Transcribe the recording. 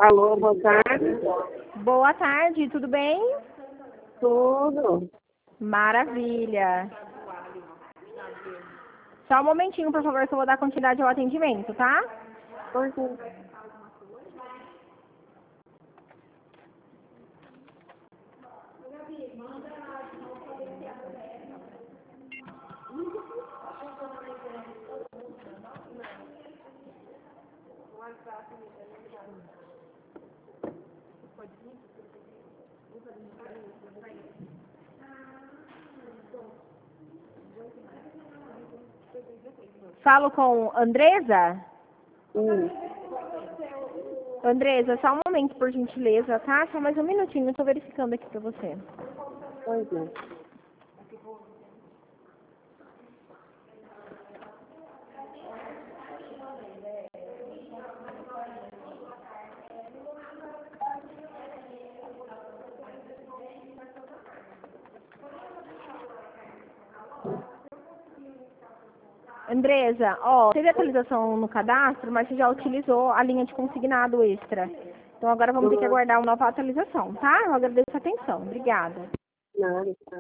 Alô, boa tarde. Boa tarde, tudo bem? Tudo. Maravilha. Só um momentinho, por favor, que eu vou dar continuidade ao atendimento, tá? Pois é. Falo com Andresa? Hum. Andresa, só um momento, por gentileza, tá? Só mais um minutinho, eu tô verificando aqui pra você. Pois é. Andresa, ó, teve atualização no cadastro, mas você já utilizou a linha de consignado extra. Então agora vamos ter que aguardar uma nova atualização, tá? Eu agradeço a atenção. Obrigada. Nada.